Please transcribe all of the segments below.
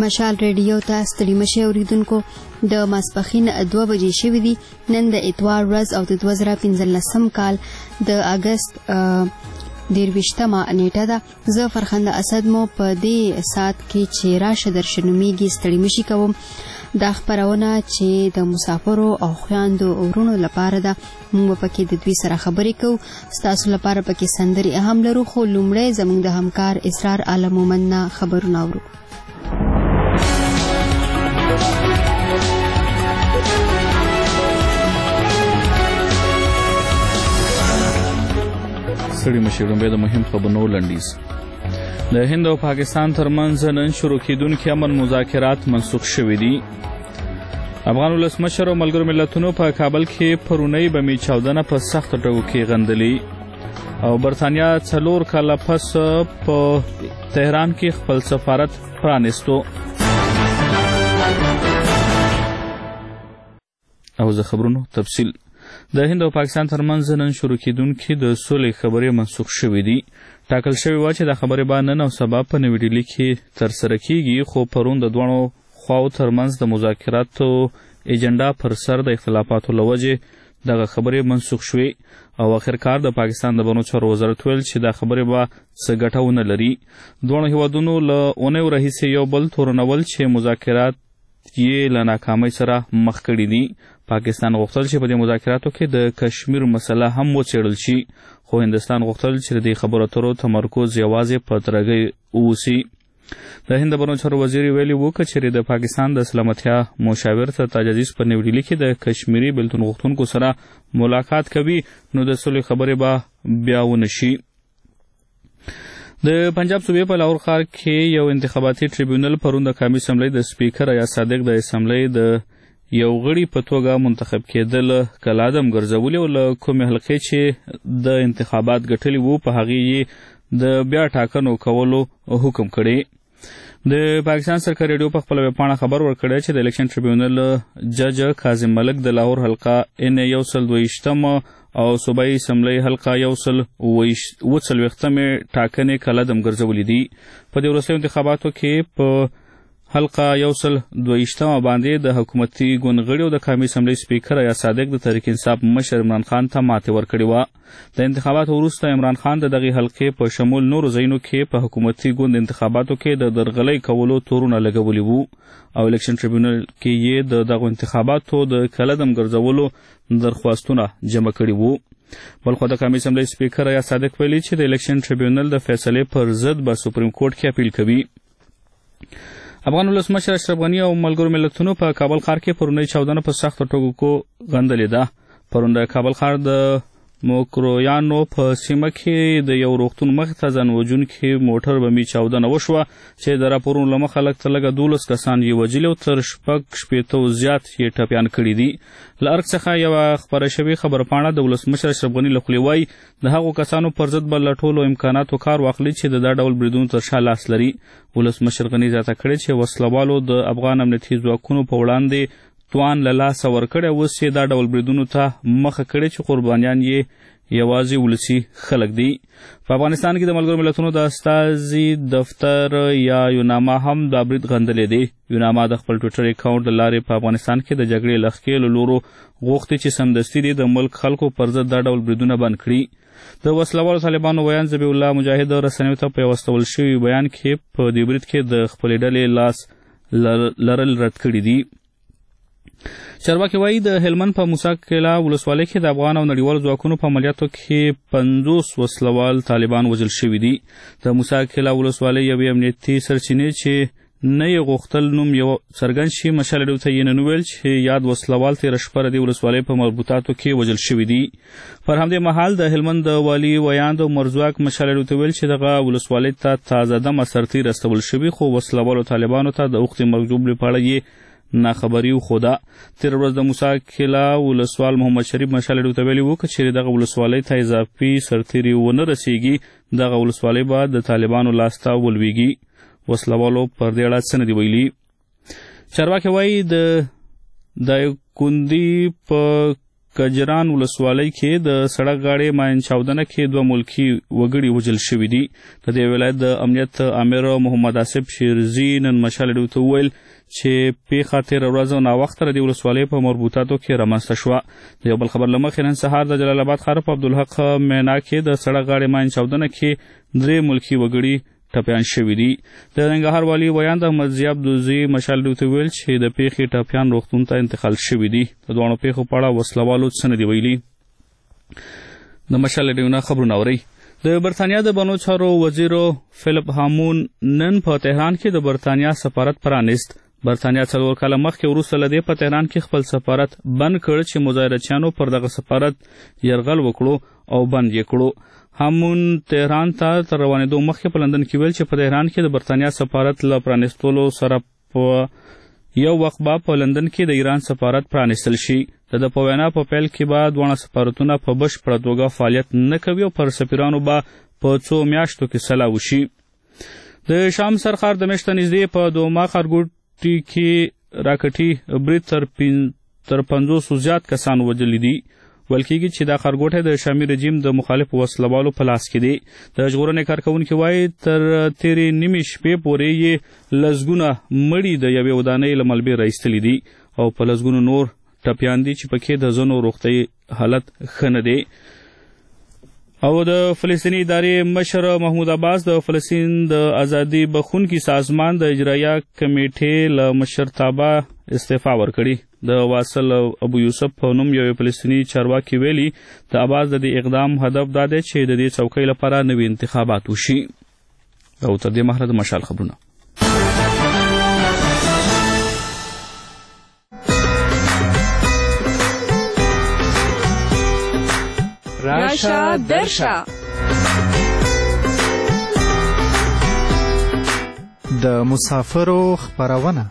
مشال ریډیو ته ستړي مشئ اوریدونکو. د ماسپښین 2 بجې شوې دي. نن د اتوار ورځ او د 2015 کال د اګست 23مه نیټه ده. زه فرخنده اسد مو په دې سات کې چې راشه درشنومیږي ستړي مشي کوم. دا خبرونه چې د مسافرو او خویندو ورونو لپاره ده. موږ پکې د دوی سره خبرې کوو. ستاسو لپاره پکې سندرې هم لرو، خو لومړی زموږ د همکار اسرار عالم مومن نه خبرونه اورو. ستړي مشي لومړی د مهم خبرونو لنډیز. د هند او پاکستان ترمنځ نن شروع کېدونکي امن مذاکرات منسوخ شوي دي. افغان ولسمشر او ملګرو ملتونو په کابل کې پرونی بمي چاودنه په سخت ډول کې غندلې او برتانیا 4 کاله پس په تهران کې خپل سفارت پرانیستو. او زه خبرونو تفصیل. د هند او پاکستان ترمنځ نن شروع کېدونکي د سولې خبرې منسوخ شوې دي. ټاکل شوی و چې د خبرې به نن او سبا په نوې ډیلي کې ترسره کیږي، خو پرون د دواړو خواو ترمنځ د مذاکراتو ایجنډا پر سر د اختلافاتو له وجې دغه خبرې منسوخ شوې او آخرکار د پاکستان د بهرنیو چارو وزارت ویل چې دا خبرې به څه ګټه ونه لري. دواړو هیوادونو له اونیو راهیسې یو بل تورنول چې مذاکرات یې له ناکامۍ سره مخ کړي دي. پاکستان غوښتل چې په دې مذاکراتو کې د کشمیر مسله هم وڅېړل شي، خو هندستان غوښتل چې د خبرو اترو تمرکز یوازې په ترګۍ واوسي. د هند د بهرنیو چارو وزیر ویلي و که چېرې د پاکستان د سلامتیا مشاور تاج عزیز په نیو ډیلي کې د کشمیري بېلتون غوښتونکو سره ملاقات کوي نو د سولې خبرې به بیا ونه شي. د پنجاب صوبې په لاهور ښار کې یو انتخاباتي ټریبیونل پرون د قومي اسمبلۍ د سپیکر یا صادق د اسمبلۍ د یو غړي په توګه منتخب کېدل کلادم ګرځولي او له کومې حلقې چې د انتخابات ګټلي وو په هغې یې د بیا ټاکنو کولو حکم کړی. د پاکستان سرکاري ریډیو په خپله ویبپاڼه خبر ورکړی چې د الیکشن ټریبیونل جج کاظم ملک د لاهور حلقه N122 او صوبایي اسمبلۍ حلقه 140 ټاکنې کلادم ګرځولي دي. په دې وروستیو انتخاباتو کې په حلقه 122 باندې د حکومتي ګوند غړي او د قومي اسمبلۍ سپیکر یا صادق د تحریک انصاف مشر عمران خان ته ماتې ورکړې وه. د انتخاباتو وروسته عمران خان د دغې حلقې په شمول نورو ځایونو کې په حکومتي ګوند انتخاباتو کې د درغلۍ کولو تورونه لګولي وو او الیکشن ټریبیونل کې یې د دغو انتخاباتو د کلدم ګرځولو درخواستونه جمع کړي وو. بلخوا د قومي اسمبلۍ سپیکر یا صادق ویلي چې د الیکشن ټریبیونل د فیصلې پر ضد به سپریم کورټ کې اپیل کوي. افغان ولسمشر اشرف غني او ملګرو ملتونو په کابل ښار کې پرونی چاودنه په سختو ټکو غندلې ده. پرون د کابل ښار د موکرویانو په سیمه کې د یو روغتون مخې ته ځان وژونکي موټر بمي چاودنه وشوه چې د راپورونو له مخه لږ تر لږه 12 کسان یې وژلي او تر 6 زیات یې ټپیان کړي دي. له ارګ څخه یوه خپره شوې خبرپاڼه د ولسمشر اشرف غني له خولې وایي د هغو کسانو پر ضد به له ټولو امکاناتو کار واخلي چې د دا ډول بریدونو تر شا لاس لري. ولسمشر غني زیاته کړې چې وسلوالو د افغان امنیتي ځواکونو په وړاندې توان له لاسه ورکړی، اوس یې دا ډول بریدونو ته مخه کړې چې قربانیان یې یوازې ولسي خلک دي. په افغانستان کې د ملګرو ملتونو د استازي دفتر یا یوناما هم دا برید غندلی دی. یوناما د خپل ټویټر اکاونټ له لارې په افغانستان کې د جګړې له ښکېلو لورو غوښتي چې سمدستي دې د ملک خلکو پر ضد دا ډول بریدونه بند کړي. د وسلوالو طالبانو ویان ذبیح الله مجاهد رسنیو ته په یو استول شوي بیان کې په دې برید کې د خپلې ډلې لاس لرل رد کړي دي. چارواکي وایي د هلمند په موسی کلا ولسوالۍ کې د افغان او نړیوالو ځواکونو په عملیاتو کې 50 وسلوال طالبان وژل شوي دي. د موسی کلا ولسوالۍ یوې امنیتي سرچینې چې نه یې غوښتل نوم یو څرګند شي مشال ډیو ته یې نن وویل چې یاد وسلوال تېره شپه د دې ولسوالۍ په مربوطاتو کې وژل شوي دي. پر همدې مهال د هلمند د والي ویاند او مرزواک مشال ډیو ته ویل چې دغه ولسوالۍ ته تازه دمه سرتیر استول شوي، خو وسلوالو طالبانو ته د اختي مرجوب په اړه یې ناخبري وښوده. تېره ورځ د موسی کلا ولسوال محمد شریف مشال ډیو ته ویلي و که چېرې دغه ولسوالۍ ته اضافي سرتیري ونه رسیږي دغه ولسوالۍ به د طالبانو لاسته ولویږي. وسلوالو پر دې اړه څه نه دي ویلي. چارواکي وایي د دایکندي په کجران ولسوالۍ کې د سړک غاړې ماین چاودنه کې 2 ملکی وګړي وژل شوي دي. د دې ولایت د امنیت امیر محمد آصف شیرزي نن مشال ډیو ته وویل چې پیښه تېره ورځ ناوخته د ولسوالۍ په مربوطاتو کې رامنځته شوه. د یو بل خبر له مخې نن سهار د جلال آباد ښار په عبدالحق مینا کې د سړک غاړې ماین چاودنه کې 3 ملکی وګړي ټپیان شوي دي. د ننګرهار والي ویاند احمد ضیاء دوزي مشال ډیو ته ویل چې د پیښې ټپیان روغتون ته انتقال شوي دي. د دواړو پیښو په اړه وسلوالو څه نه دي ویلي. د مشال ډیو نه خبرونه اورئ. د برتانیا د بانو چارو وزیر فلیپ هامون نن په تهران کې د برتانیا سفارت پرانیست. برتانیا 4 کاله مخکې وروسته له دې په تهران کې خپل سفارت بند کړ چې مظاهرچیانو پر دغه سفارت یرغل وکړو او بند یې کړو. هامون تهران ته تر روانېدو مخکې په لندن کې ویل چې په تهران کې د برتانیا سفارت له پرانیستلو سره په یو وخت به په لندن کې د ایران سفارت پرانیستل شي. د په وینا په پیل کې به دواړه سفارتونه په بشپړه توګه فعالیت نه کوي او پر سفیرانو به په 2 میاشتو کې سلا وشي. د شام سرخار د میاشتې نږدې په دوما ښارګوټي کې راکټي برید تر 500 زیات کسان وژلي دي. ویل کېږي چې دا ښارګوټی د شامي رژیم د مخالفو وسلوالو په لاس کې دی. د ژغورنې کارکوونکي وایي تر تېرې نیمې شپې پورې یې لسګونه مړي د یوې ودانۍ له ملبې راایستلي دي او په لسګونو نور ټپیان دي چې پکې د ځینو روغتیايي حالت ښه نه دی. او د فلسطیني ادارې مشر محمود عباس د فلسطین د ازادي بخښونکي سازمان د اجرایه کمیټې له مشرتابه استعفا ورکړي. د واصل ابو یوسف په نوم یو فلسطیني چارواکي ویلي د عباس د دې اقدام هدف دا دی چې د دې څوکۍ لپاره نوي انتخابات وشي. او تر دې مهاله د مشال خبرونه. راشه درشه د مسافرو خبرونه.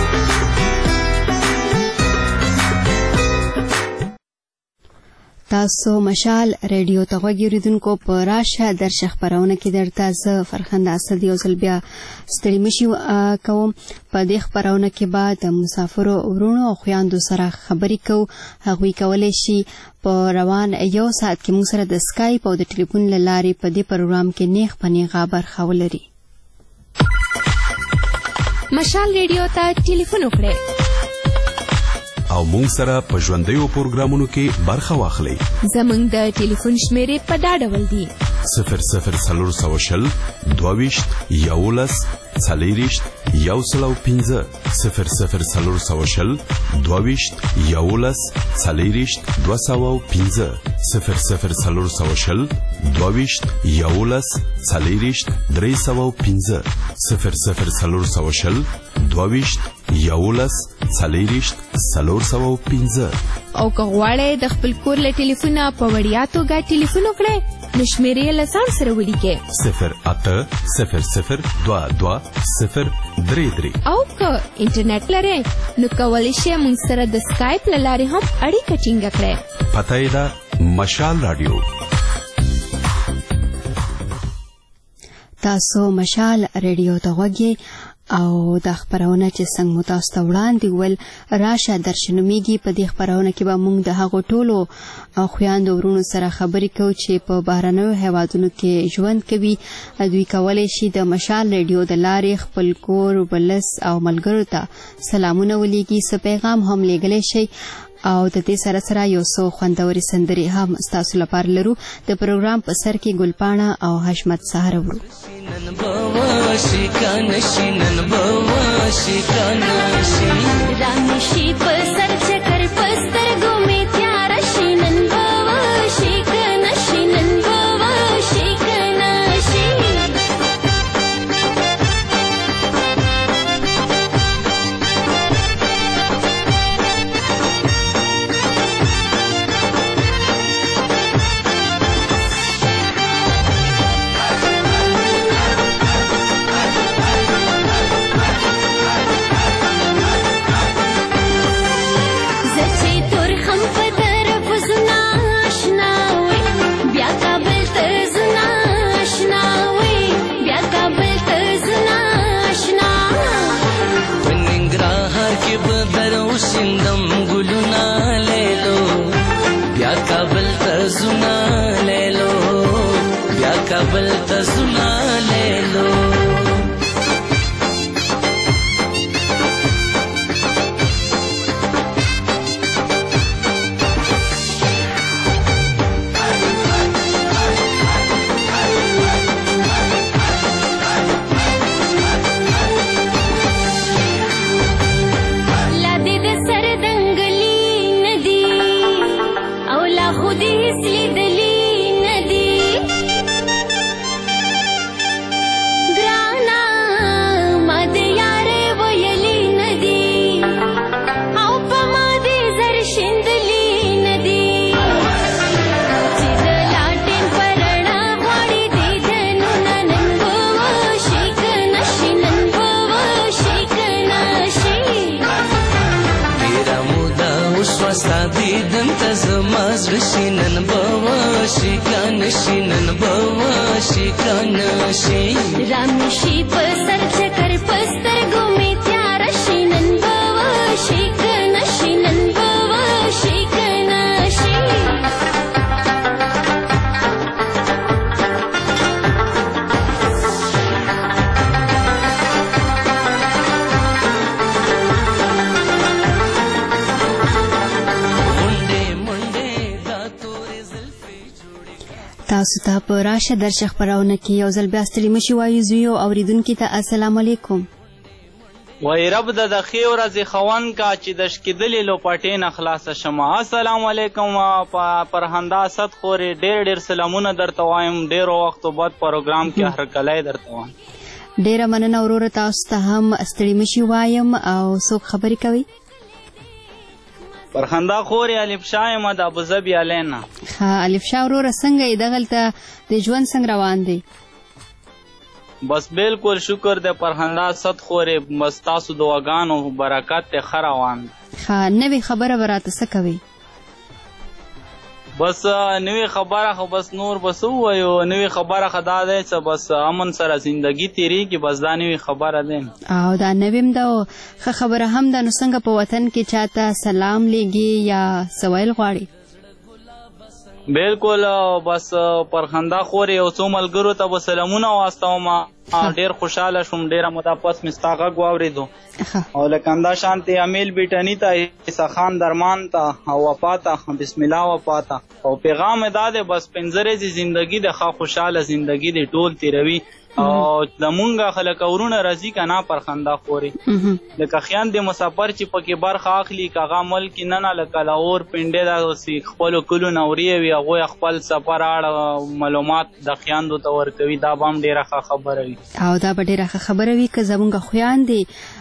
تاسو مشال ریډیو ته غوږ اوریدونکو په راشه درشه خبرونه کې درته زه فرخنده اسد یو ځل بیا ستړي مشي کوم. په دې خبرونه کې به د مسافرو ورونو او خویندو سره خبرې کوو. هغوی کولی شي په روان یو ساعت کې موږ سره د سکایپ او د ټلیفون له لارې په دې پروګرام کې نیغ په نیغه برخه ولري. مشال ریډیو ته ټلیفون وکړئ او مونږ سره په ژوندیو پروګرامونو کې برخه واخلئ. زمونږ د ټلیفون شمیرې په دا ډول دي: 00420 22 11 40 105 00420 22 11 40 205 00420 22 11 40 305 00420 22 11 40 305. او که غواړئ د خپل کور له ټلیفونه په وړیا توګه ټلیفون وکړئ نو شمیرې له ځان سره ولیکئ 0800 22 033. او که انټرنیټ لرئ نو کولی شئ موږ سره د سکایپ له لارې هم اړیکه ټینګه کړئ. پته یې ده مشال رادیو. تاسو مشال ریډیو ته غوږی او د خبرونه چې څنګه متاسو ته وړاندې ول راشه درشنومیږي. په دې خبرونه کې به موږ د هغو ټولو خویندو ورونو سره خبرې کوو چې په بهرنیو هیوادونو کې ژوند کوي. دوی کولی شي د مشال ریډیو د لارې خپل کور ولس او ملګرو ته سلامونه ولیږي، څه پیغام هم لیږلی شي او د دې سره سره یو څو خوندورې سندرې هم ستاسو لپاره لرو. د پروګرام په سر کې ګلپاڼه او حشمت سهار ورو. رانشي په سر چکر پستر ګومې تیار شي نن بوا شي کنه شي نن بوا شي کنه شي کابل ته زما لیلو شینن بوا شیکان شینن بوا شیکان شی رامشي په سر چکر پستر ګومې تیار شینن بوا شیکان شینن بوا شیکان شی تاسو ته په راشه درشه خپرونه کې یو ځل بیا ستړي مشي وایو زویو اوریدونکو ته السلام علیکم وای رب د ښې ورځې خوند کا چې د شکېدلې لوپټې نه خلاصه شمه السلام علیکم فرهنده اسد خورې ډېر سلامونه درته وایم ډېرو وختو بعد پروګرام کې هرکلی درته وایم ډېره مننه وروره تاسو ته هم ستړي مشي وایم او څوک خبرې کوي فرخنده خورې الف شاه یم د ابوظبي الینا ښه الف شاه وروره څنګه یې دغلته د ژوند څنګه روان دی بس بالکل شکر دی فرخنده صد خورې بس تاسو دعاګانو برکت دی ښه روان ښه نوې خبره به راته څه کوي بس نوې خبره خو بس نور بس ووایو نوې خبره خو دا دی چې بس امن سره زندگی تیریږي بس دا نوې خبره دی او دا نوې هم ده ښه خبره هم ده نو څنګه په وطن کې چاته سلام لیږي یا څه ویل غواړي بالکل بس فرخنده خورې یو څو ملګرو ته به سلامونه واستوم ډېر خوشحاله شوم ډېره موده پس مې ستا غږ واورېدو او لکه همدا شانتې امیل بیټني ته عیسی خان درمان ته او وفا ته بسم الله وفا ته او پیغام یې دا دی بس پنځه ورځې زندګي د ښه خوشحاله زندګي د ټول تېروي او زمونږ خلک ورونه راځي که نه فرخنده خورې لکه خیان د مسافر چې پکې برخه اخلي که هغه ملک نه نه لکه لاهور پنډې داسې خپلو کلو نه وریې وي هغوی خپل سفر اړه معلومات د خیاندو ته ورکوي دا به هم ډېره ښه خبره وي او دا به ډېره ښه خبره وي که زمونږ خویندې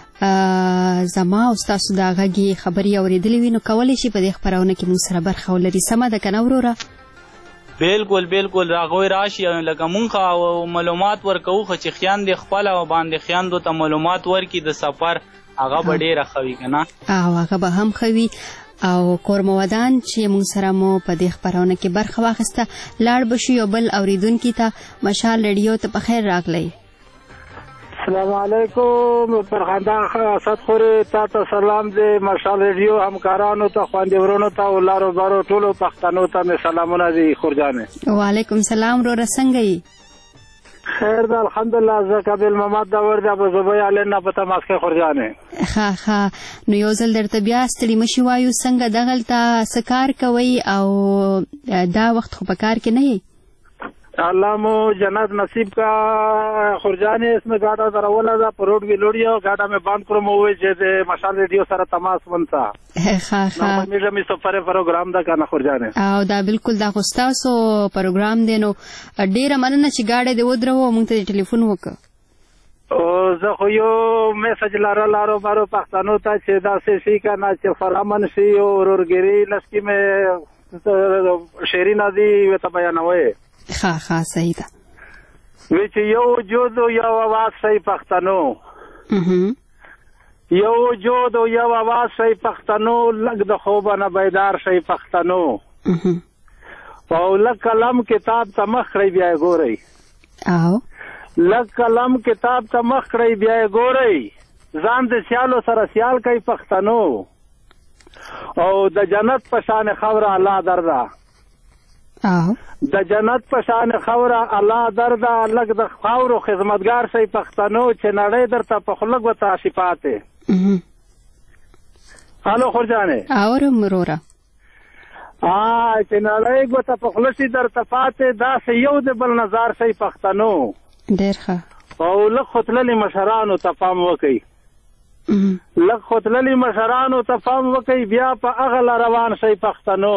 زما او ستاسو د غږې خبرې اورېدلې وي نو کولی شي په دې خپرونه کې موږ سره برخه ولري سمه ده که نه وروره بالکل هغوی راشي لکه مونږ معلومات ورکوو خو چې خیاندې خپله باندې خیاندو ته معلومات ورکړي د سفر هغه به ډېره ښه وي که نه او هغه به هم ښه وي او کورمودان چې موږ سره مو په دې خپرونه کې برخه واخیسته لاړ به شو یو بل اورېدونکي ته مشال ریډیو ته په خیر راغلی السلام علیکم فرخنده اسد خورې تا ته سلام دی مشال ریډیو همکارانو ته خوندورونو ته او لارو بارو ټولو پښتنو ته مې سلامونه دي خورجانې وعلیکم سلام وروره څنګه یې خیر ده الحمدلله زه قبل محمد داور د ابوظبي الینا په تماس کې خورجانې ښه نو یو ځل درته بیا ستړي مشي وایو څنګه دغلته څه کار کوئ او دا وخت خو په کار کې نه یې الله مو جنت نصیب کا خورجانې اسمه گاډا دروله ده په روډ کې لوړی او گاډا مې بند کړم وې چې د مشال ریډیو سره تماس ونسا ښه مې سفر پروګرام ده کنه خورجانې او دا بالکل دا خو ستاسو پروګرام دی نو ډېره مننه چې گاډی دې ودرو موږ ته ټلیفون وکړه او زه خو یو میسج لارو بارو پښتنو ته چې داسې شي کنه چې فرامن شي او ورورګري لسکي مې شعري نادي ته بیانوي ښه صحیح ده وی چې یو وجود او یو आवाज شي پښتنو یو وجود او یو आवाज شي پښتنو لګ د خوب نه بیدار شي پښتنو او لګ قلم کتاب ته مخ کړی بیا ګورئ او لګ قلم کتاب ته مخ کړی بیا ګورئ ځان د سیالو سره سیال کوي پښتنو او د جنت په شان خبره الله دردا د جنت په شان خوره الله درده لږ د خاورو خدمتګار شي پښتنو چې نړۍ درته په خلق وتا شفاته. الو خورجانه اورم وروره چې نړۍ وتا په خلق شي درته پاته دا یو د بل نظر شي پښتنو. ډېر ښه. او لږ خپلې مشرانو ته پام وکړي، لږ خپلې مشرانو ته پام وکړي، بیا په هغه روان شي پښتنو.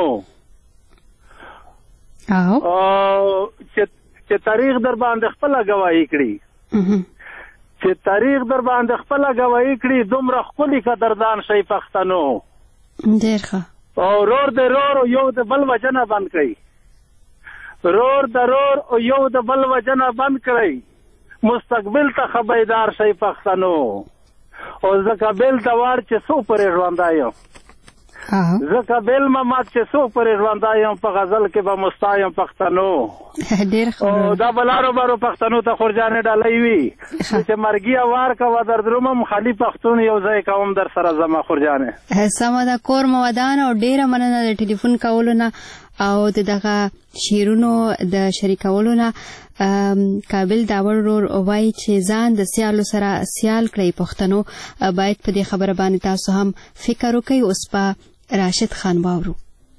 چې تاریخ در باندې خپل گواہی کړي، چې تاریخ در باندې خپل گواہی کړي، دومره خپلې قدردان شي پښتنو. ډېر ښه. او رور د رور یو د بل وجنه بند کړي، رور د رور یو د بل وجنه بند کړي، مستقبل ته خبردار شي پښتنو. او ځکه بل د وار چې سو پرې ژوندایم، ځکه بل ممات چې سو پرې ژوندایم، په غزل کې به مستایم پښتنو. ډېر ښه. او دا بلارو بارو پښتنو ته خورجانې ډالۍ وي چې مرګي وار کوه در درومم خالي پښتون یو ځای کوم در سره زما خورجانې. سمه ده. کور مو ودان او ډېره مننه د ټلیفون کولو نه او د دغه شعرونو د شریکولو نه. کابل داور رور وایي چې ځان د سیالو سره سیال کړئ پښتنو. باید په دې خبره باندې تاسو هم فکر وکړئ. اوس په راشد خان واورو.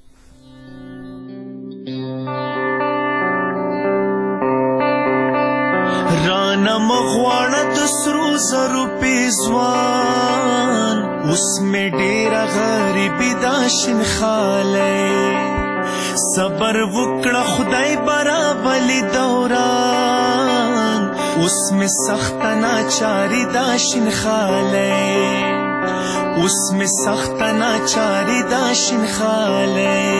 رانا مغواړه د سرو زرو پیزوان، اوس مې ډېره غریبي دا شین خالی، صبر وکړه خدای برابلی دوران، اوس مې سخته ناچاري دا شین خالی، اوس مې سخته ناچاري دا شین خالی.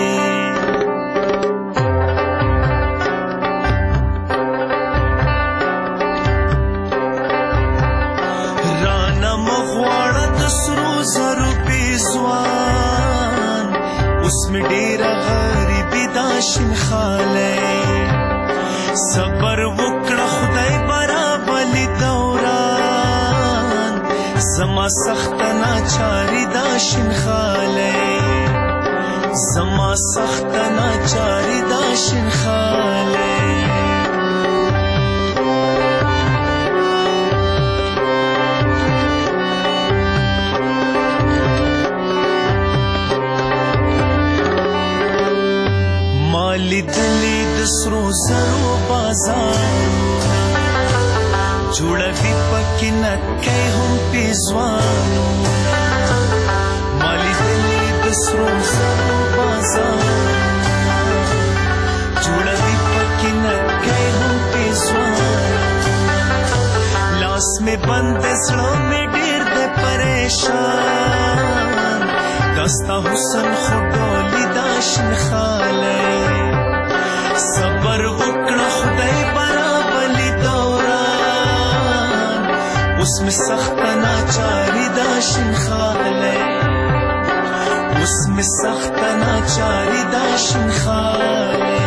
رانا مغواړه د سرو زرو پیزوان، اوس مې ډېره غریبي دا شین خالی، صبر وکړه خدای برابلی دوران، زما سخته ناچاري دا شین خالی، زما سخته ناچاري دا شین خالی. مالی دلی د سرو زرو بازارونه، جوړوي پکې نکۍ هم پیزوانونه، مالی دلی د سرو زرو بازارونه، جوړوي پکې نکۍ هم پیزوانونه، لاس مې بند زړه مې ډېر دی پریشان، دستا حسن خو ډولي دا شین خالی، صبر وکړه خدای برابلی دوران، اوس مې سخته ناچاري دا شین خالی، اوس مې سخته ناچاري دا شین خالی.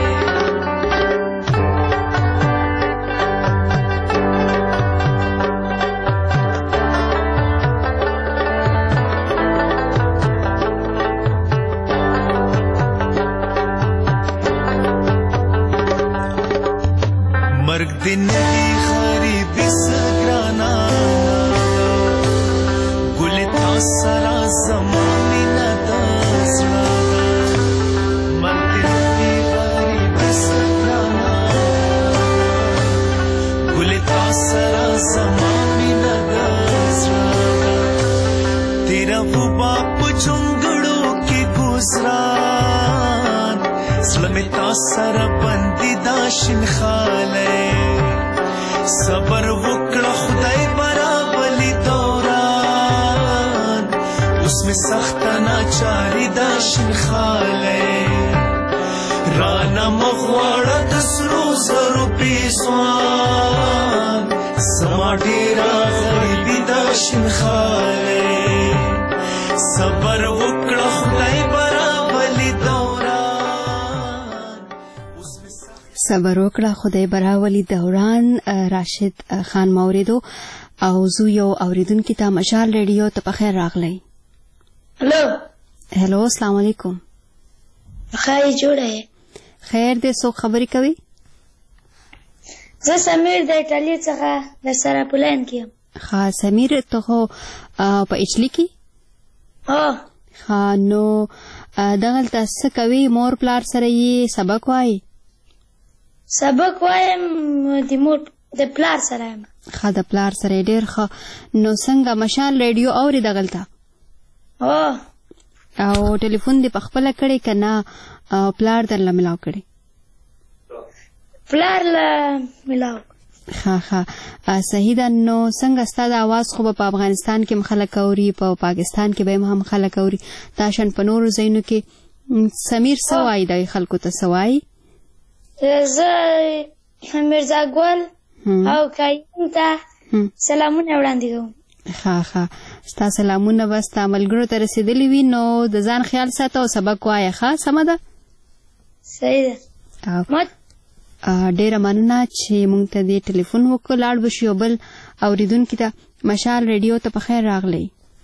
مرګ دې نوي غریبي سګرانا، ګلې تا سره زما مینه د زړه ده، مرګ دې نوي غریبي سګرانا، ګلې تا سره زما مینه د زړه ده، تیرا غوبا په جونګړو کې ګزران، زړه مې تا سره بندي دا شین خالی، صبر وکړه خدای برابلی دوران، اوس مې سخته ناچاري دا شین خالی، رانا مغواړه د سرو زرو پیزوان، زما ډېره غریبي دا شین خالی، صبر وکړه خدای برابلی دوران، صبر وکړه خدای براولي دوران. راشد خان موریدو او زو یو اوریدونکو ته مشال ریډیو ته په خیر راغلی. هلو هلو السلام علیکم. خیر جوړه خیر دی، څوک خبرې کوي؟ زه سمیر د ایټالیا څخه در سره په لاین کې یم. ښه سمیر، ته خو په ایټالي کې؟ ښه، نو دغلته څه کوي؟ مور پلار سره یې سبق وایي؟ سبق وایم د مور د پلار سره یم. ښه، د پلار سره یې ډېر ښه. نو څنګه مشال ریډیو اوري دغلته؟ او ټلیفون دې په خپله کړی که نه پلار درله ملاو کړی؟ پلار له ملاو. ښه صحیح ده. نو څنګه ستا د اواز خو به په افغانستان کې هم خلک اوري، په پاکستان کې به هم خلک اوري، دا شان په نورو ځایونو کې سمیر څه وایي دغې خلکو ته؟ څه وایي؟ زه میرزا ګل او قایم ته سلامونه وړاندې کوم. ښه ستا سلامونه به ستا ملګرو ته رسېدلي وي. نو د ځان خیال ساته او سبق وایه. ښه، سمه ده؟ صحیح ده. ډېره مننه چې موږ ته دې ټلیفون وکړو. لاړ به شو یو بل اورېدونکي ته. مشال ریډیو ته په خیر راغلی.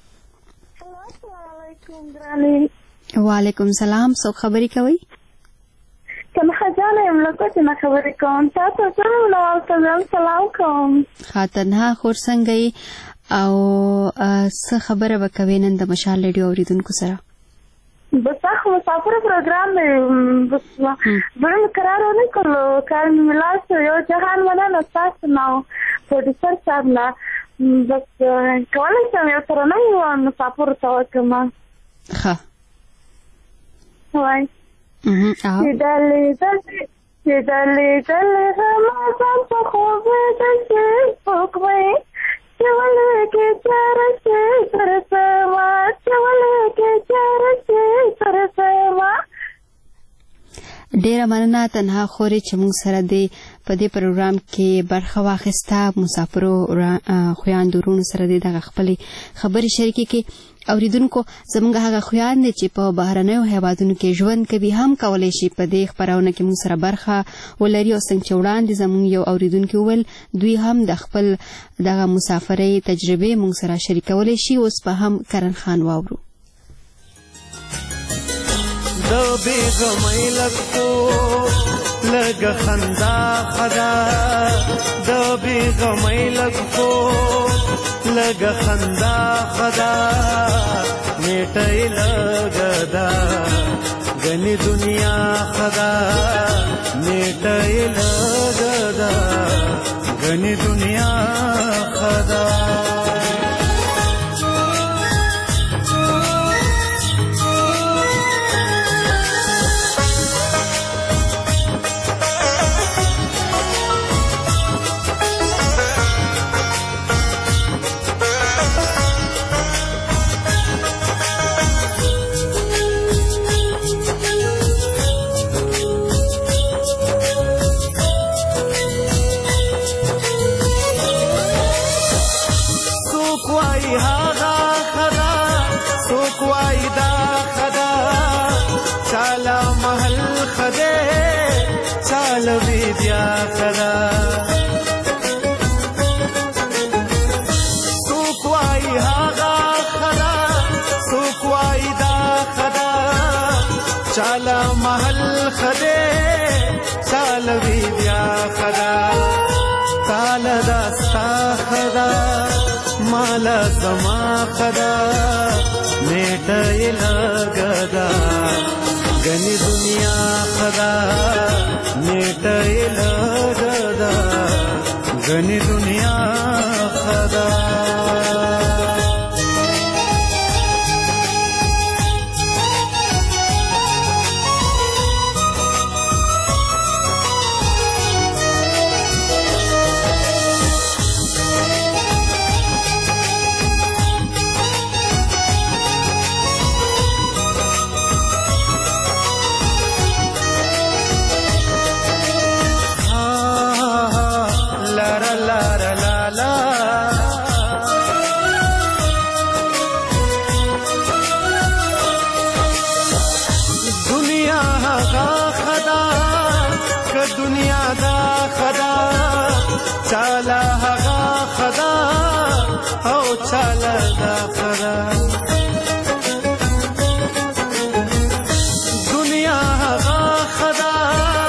وعلیکم سلام. څوک خبرې کوئ؟ تنها جانه یم له کوټې نه خبرې کوم. تاسو سره نوال ته سلام کوم. ښه تنها خور څنګه یې او څه خبره به کوې نن د مشال ریډیو اورېدونکو سره؟ بس اخ مسافر پروګرام دی. بس بل قرار ونه کړو، کار مې ملا شو. یو جهان مننه ستاسو نه پروډیوسر صاحب نه. بس کولی شم یو ترنه یو مسافر ته وکړم. ښه وایي چې ډلې رمضان په خوب دسې سپوږمۍ چې ولګې چارسې سرسما چې ولګې چارسې سرسما. ډېره مننه تنها خورې چې موږ سره دې په دې پروګرام کې برخه واخیسته. مسافرو خویاندو وروڼو سره دې دغه خپلې خبرې شریکې کړې. اوریدونکو زموږ هغه خویان دي چې په بهرنیو هیوادونو کې ژوند کوي هم کولی شي په دې خپرونه کې موږ سره برخه ولري. او څنګه چې وړاندې زموږ یو اوریدونکي وویل دوی هم د خپل دغه مسافرۍ تجربې موږ سره شریکولی شي. اوس به هم کرن خان واورو. د بیغمۍ لږ لږ خندا خدا د بیغمۍ لږ لږ خندا خدا نیټۍ لږ دا غني دنیا خدا نیټۍ لږ دا غني دنیا خدا. چالا محل خدے چالوی بیا خدا تالا داستا خدا مالا زما خدا نیٹای لگدا گنی دنیا خدا نیٹای لگدا گنی دنیا خدا. چالا هغه خدا او چالا دا خدا دنیا هغه خدا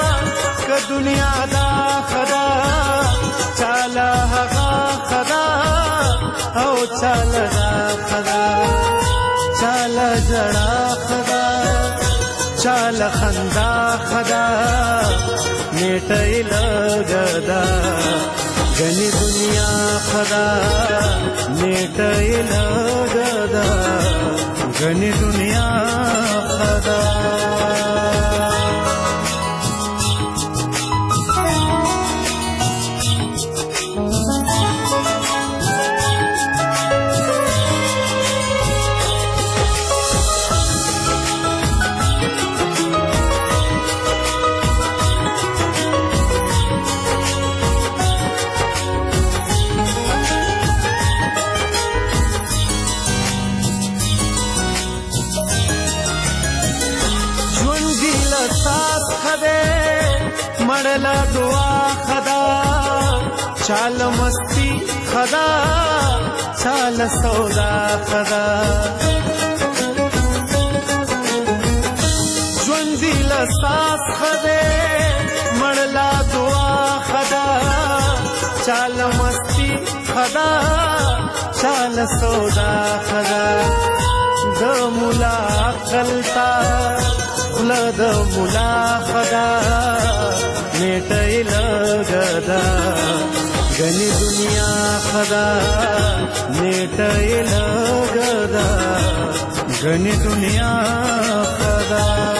چال خندا خدا نیټه لګدا غني دنیا خدا نیټه لګدا غني دنیا خدا मड़ला दुआ खदा चाल मस्ती खदा चाल सौदा खदा ज्वंदी लसास खदे मड़ला दुआ खदा चाल मस्ती खदा चाल सौदा खदा द मुला कलता द मुला खदा नेटे लगदा गनी दुनिया खदा नेटे लगदा गनी दुनिया खदा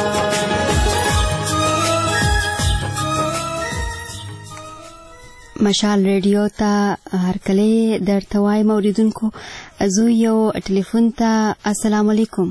مشال ریډیو ته هرکله درته وایم اوریدونکو زه یو ټلیفون ته السلام علیکم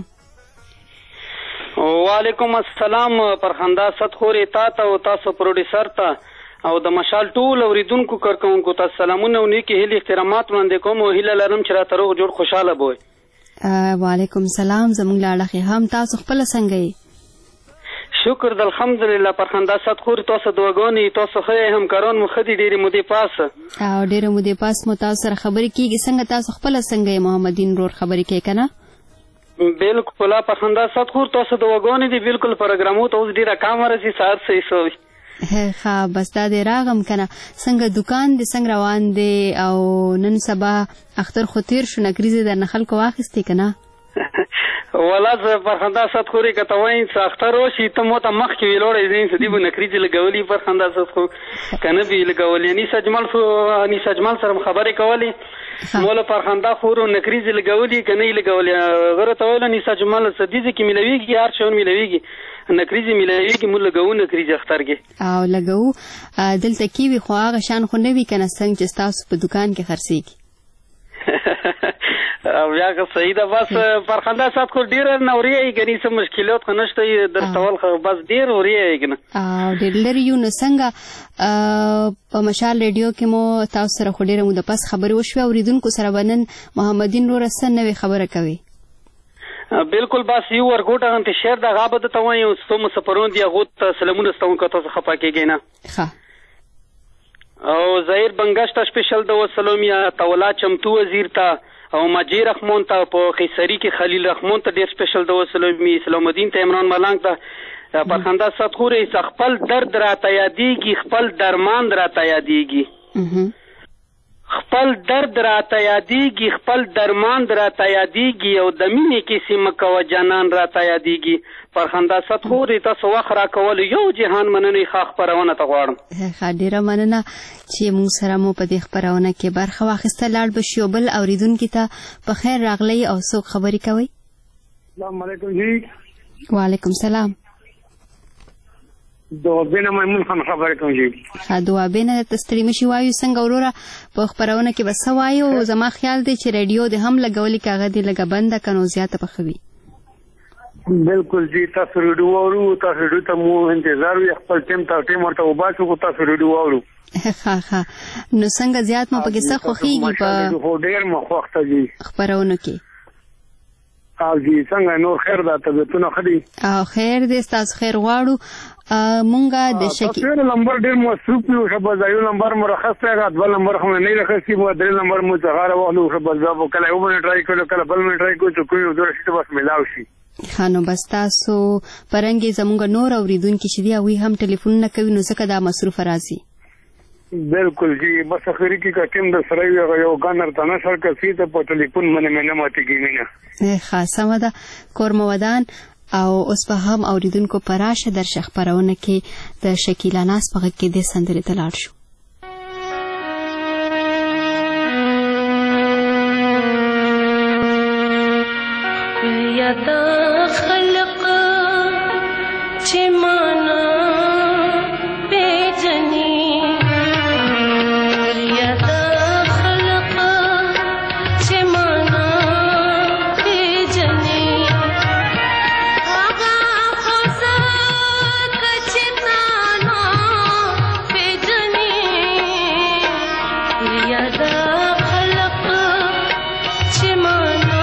وعلیکم السلام پرخندا ستخوري تا ته او تاسو پروډوسر ته او د مشال ټول اوریدونکو کارکونکو ته سلامونه او نیکی هیله احترامات وړاندې کوم او هیله لرم چې راته روغ جوړ خوشاله بوي وعلیکم السلام زموږ لاړه هم تاسو خپل څنګه یې شکر د الحمدلله پرخندا ستخوري تاسو دوګونی تاسو خې همکاران مو خدي ډېری مودې پاس او ډېری مودې پاس مو تاسو سره خبرې کیږي څنګه تاسو خپل څنګه یې محمدین رور خبرې کوي کنه بالکل پرخندا ستخور تاسو دوګونی دي بالکل پروګرامو ته اوس ډیره کامره سي سار سي سوي ها بس دا دې راغم کنه څنګه دکان دې څنګه روان دي او نن سبا اختر خو تیر شو نګریزه د نخل کو واخستې کنه ولز پرخندا ستخوري کته وای اختر وشي ته مو ته مخ کې ویلوړې زین سدي بو نګریزه لګولي پرخندا ستخور کنه به لګولې ني سجمل سره خبرې کولې مولا پرخندا خورو نګریزه لګولي کنه لګولې غره ته ویل ني سجمل سدي کې ملويږي هر شون ملويږي نګریزه ملويږي موږ لګو نګریزه اختر کې او لګو دلته کې وی خو هغه شان خو نه وی کنه څنګه چې تاسو په دکان کې خرڅيږي او یا که صحیح ده بس پرخندا صاحب خو ډیر نوري غني سم مشکلات خنشته درتول خو بس ډیر وري کنه او ډیر لري نو څنګه په مشال ریډیو کې مو تاسو سره خو ډیر مو د پس خبرې وشو اوریدونکو سره بنن محمدین نور حسن نوې خبره کوي بالکل بس یو ورګوټه انت شهر د غابه ته وایو ستوم سفرون دی غوت سلامونه ستون کته خپا کېږي نه ښه او زهیر بنگشت سپیشل د وسلامیا تولا چمتو وزیر تا او ماجی رحمان ته په خیسری کې خلیل رحمان ته ډیر سپیشل د وسلامي اسلام الدین ته عمران ملنګ ته پرخندا ستخوري خپل درد راته یادېږي خپل درمان راته یادېږي خپل درد راته یادېږي خپل درمان راته یادېږي او د مینې کې سیمه کوه جانان راته یادېږي پرخندا ستخوري تاسو وخت راکول یو جهان مننې ښه خپرونه ته غواړم ښه ډېره مننه چې موږ سره مو په دې خپرونه کې برخه واخیسته لاړ به شو بل اوریدونکي ته په خیر راغلی او څوک خبرې کوي السلام علیکم جی وعلیکم السلام دوابینه میمون خان خبرې کوم جی ښه دوابینه تستړي مشي وایو څنګه وروره په خپرونه کې بس وایو زما خیال دی چې ریډیو د هم لګولې کاغه دی لګه بنده کنو زیاته پخوي بالکل جی تاسو ریډیو اورو تاسو ریډیو ته مو انتظار وي خپل ټیم ورته وباسو کو تاسو ریډیو اورو ها نو څنګه زیات مو پکې څه خوخيږي په ډېر مو خوښته جی خبرونه کې او جی څنګه نو خیر ده طبيعتونه خدي او خیر دې تاسو خیر غواړو مونږه د شکی نمبر ډیر مصروف یو شبه ځایو نمبر مرخص راغی د نمبر خو نه راخسي مو درې نمبر مو ځغاره وغلو شبه ځاب کله یو باندې ټرای کړو کله بل باندې ټرای کوو چې کوی ودر شي بس ملاو شي خانو بس تاسو پرنګي زمونږ نور اوریدونکو چې دی وی هم ټلیفون نه کوي نو ځکه دا مصروف راځي بالکل جی بس اخري کې کوم د سره یو غانر ته نه سر کوي ته په ټلیفون باندې نه ماتي کیږي خاصه مده کورمودان او اوس په هم اوریدونکو پراشه در خبرونه کې د شکیلا ناز په کې د سندرې تلاړ شو. یادا خلق چې معنا پیژني یادا خلق چې معنا پیژني هغه خوځه چې معنا پیژني یادا خلق چې معنا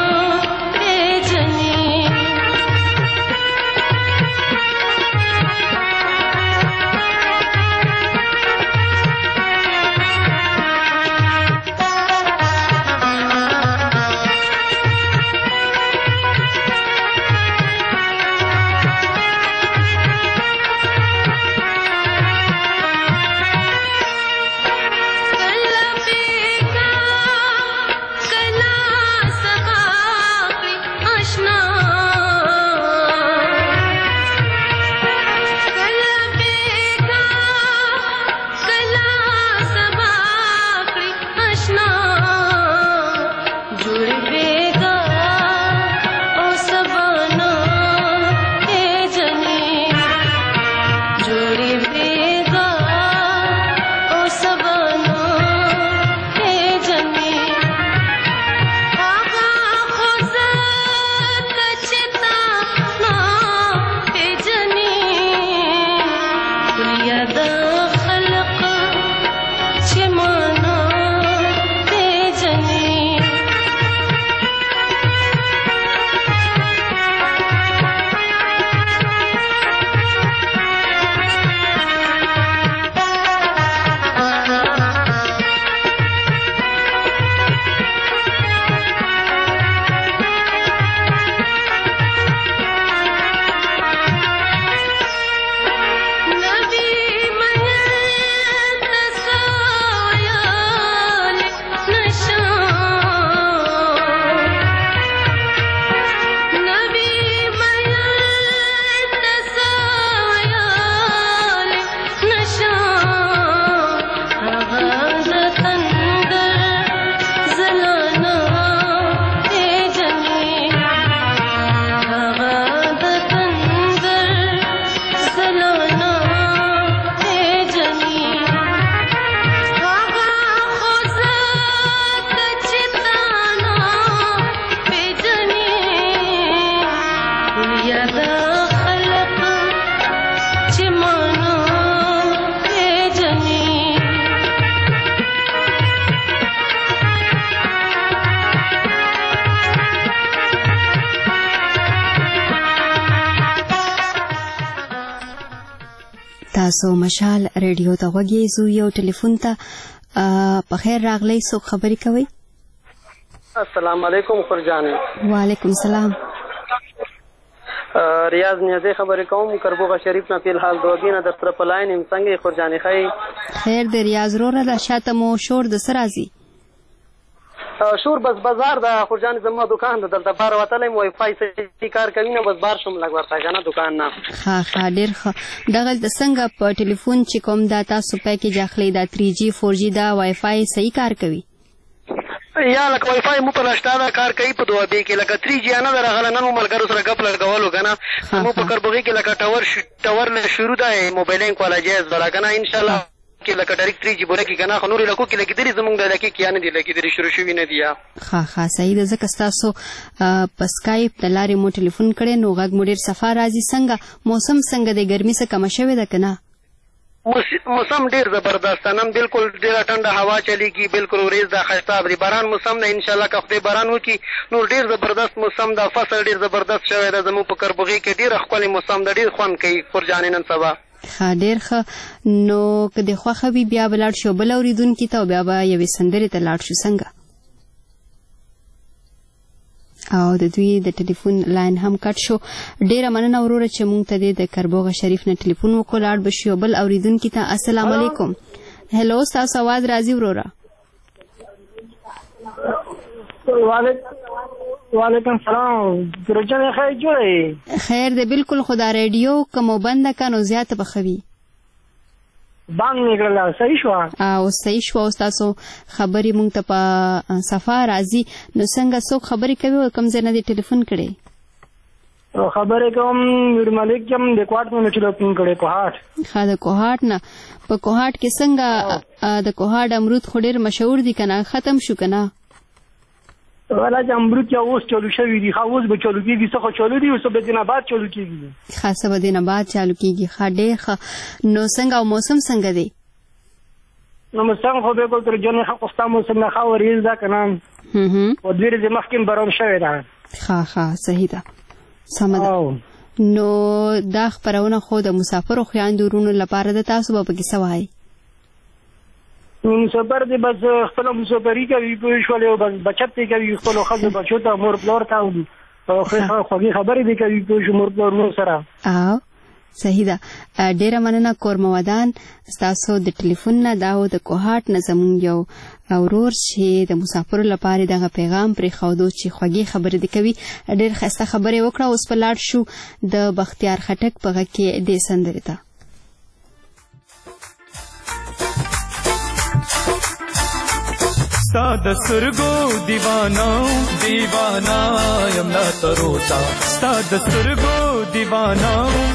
تاسو مشال ریډیو ته غوږی زو یو ټلیفون ته په خیر راغلی سو خبرې کوي. السلام علیکم خورجان. وعلیکم السلام. ریاض نیازی خبرې کوم کربوغه شریف نه په حال دوګینه در سره پلاین هم څنګه خورجان خی خیر د ریاض روره د شاته مو شور د سرازي شور بس بازار د خورجان زما دکان د دلته بار وتلم وای فای سي کار کوي نه بس بار شم لګ ورته کنه دکان نه ها ډیر دغه د څنګه په ټلیفون چې کوم دا تاسو پکې ځخلې دا 3G 4G دا وای فای صحیح کار کوي یا لکه وای فای مو په لاشتاده کار کوي په دوه بي کې لکه 3G نه درغله نن ملګرو سره غپ لګولو کنه مو په کربوغي کې لکه ټاور له شروع ده موبایلین کولا جهاز ولکنه ان شاء الله کې لکه ډایرکټ 3G بوله کې کنه خو نور لکو کې لګې درې زمونږ د لکې کې نه دی لګې درې شروع شوی نه دی ها صحیح ده ځکه تاسو په سکایپ د لارې مو ټلیفون کړي نو غږ مو ډیر صفا راځي څنګه موسم څنګه د ګرمي څخه کم شوی ده کنه موسم ډیر زبردست نن بالکل ډیره ټنډه هوا چلیږي بالکل وريز د خسته د باران موسم نه ان شاء الله که باران وکي نور ډیر زبردست موسم د فصل ډیر زبردست شوی ده زمو په کربوغي کې ډیر خپل موسم د ډیر خوان کوي فرجان نن سبا ډیر ښه نو که د خوښه وي بیا به لاړ شو بل اورېدونکي ته او بیا به یوې سندرې ته لاړ شو څنګه او د دوی د ټلیفون لاین هم کټ شو ډیره مننه وروره چې مونږ ته د کربوغه شریف نه ټلیفون وکړو لاړ به شو بل اورېدونکي ته السلام علیکم هلو تاسو आवाज راځي وروره وعلیکم سلام درجه خیر جوړه خیر دې بالکل خدا ریډیو کوم بنده کنو زیاته بخوي باندې نکړل صحیح شو او صحیح شو تاسو خبري مونږ ته په صفه راځي نو څنګه څوک خبري کوي کوم ځای نه دی ټلیفون کړي خبرې کوم نور مالک کوم د کوهاټ نه ټلیفون کړي کوهاټ خا د کوهاټ نه په کوهاټ کې څنګه د کوهاټ امرود خو ډیر مشهور دي کنه ختم شو کنه ولا چې امرود یا اوس چالو شوی دي خو اوس به چالو کیږي څه خو چالو دي اوس به دینه بعد چالو کیږي خاصه به دینه بعد چالو کیږي خاډه نو څنګه او موسم څنګه دی نو موسم خو به کول تر جنې حق استا موسم نه خو ریز دا کنه او دوی دې مخکې بارون شوی دا ها صحیح ده سمه نو دا خبرونه خو د مسافر خو یاندورونو لپاره د تاسو به کې سوای مسافر دې بس خپل مسافری کوي په شولې او بس بچت کوي خپل خزه بچو ته مور پلور تا او خو خبرې دې کوي په مور پلور سره صحیح ده ډیره مننه کورمودان تاسو د ټلیفون نه داو د کوهاټ نه زمون یو اورور چې د مسافر لپاره دغه پیغام پرې خودو چې خوږی خبرې دې کوي ډیر خسته خبرې وکړه اوس په لاړ شو د بختیار خټک په غږ کې د سندره ته ستا د سترګو دیوانا یم لا تروتا ستا د سترګو دیوانا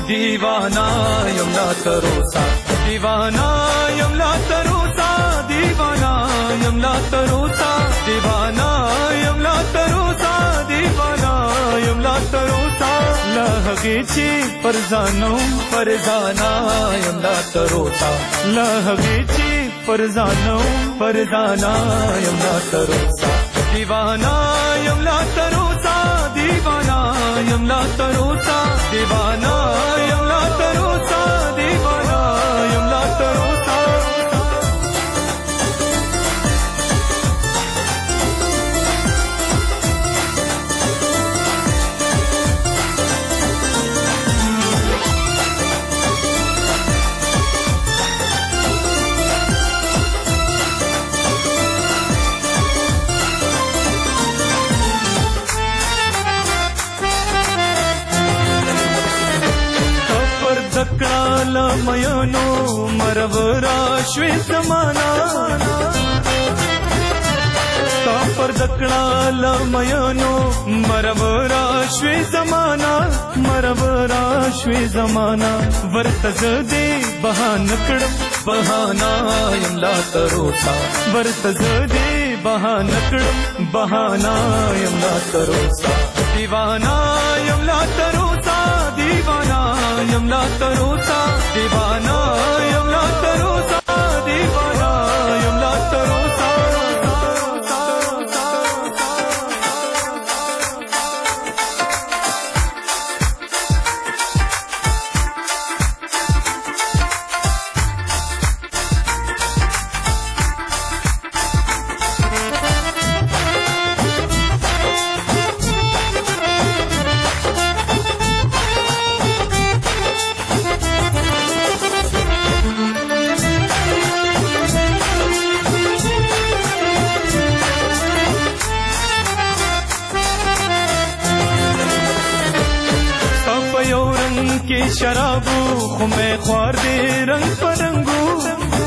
یم لا تروتا دیوانا یم لا تروتا دیوانا یم لا تروتا دیوانا یم لا تروتا دیوانا یم لا تروتا لهغه چې فرزانا یم لا تروتا لهغه چې فرزانا یم لا تروتا دیوانا یم لا تروتا دیوانا یم لا تروتا دیوانا یم لا تروتا دیوانا یم لا تروتا مینو مرورا شوی زمانا تا پر دکڑا لمینو مرورا شوی زمانا ورتز دے بہانا یم لا تروتا ورتز دے بہانا یم لا تروتا دیوانا یم لا تروتا دیوانا یم لا تروتا دیوانا یم لا تروتا دیوانا یم لا تروتا شرابو خو میں خوار دے رنگ پرنگو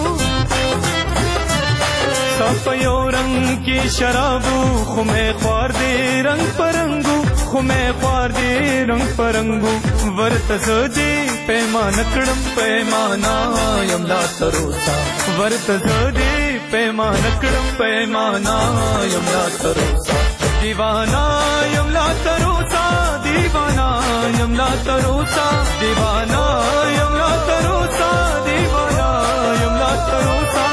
صاف یو رنگ کی شرابو خو میں خوار دے رنگ پرنگو ورتز دے پیمانا یم لا تروتا ورتز دے پیمانا یم لا تروتا دیوانا یم لا تروتا دیوانا یم لا تروتا دیوانا یم لا تروتا دیوانا یم لا تروتا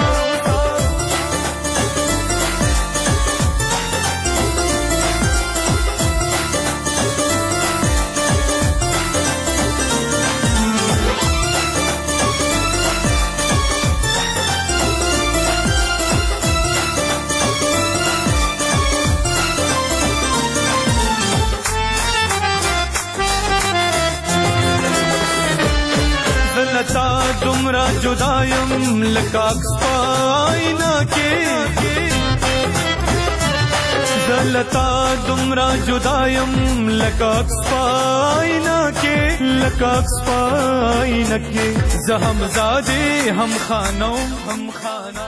دمرا جدایم لکاکس پاینا کے زلتا دمرا جدایم لکاک سپاینا کے لکاک سپاینا کے زہم زادے ہم خانو ہم خانا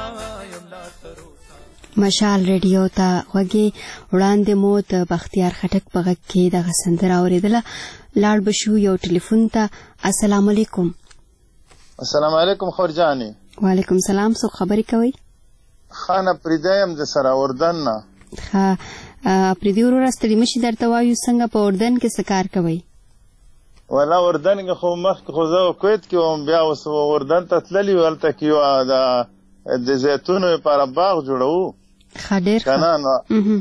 مشال ریډیو ته غوږی وړاندې مو د بختیار خټک په غږ کې دغه سندره اورېدله. لاړ بشو یو ټلیفون ته. السلام علیکم. السلام علیکم خورجانی. وعلیکم سلام. څوک خبرې کوي؟ خانه پریدایم د سره اردن نه. ها پریدي وروره ستړي مشي درته وایو څنګه په اردن کې څه کار کوئ؟ ولا اردن کې خو مخکې خو زه کویت کې وم بیا اوس اردن ته تللي وو هلته کې یو د زیتونو لپاره باغ جوړوو ښه ډېر ښه که نه نو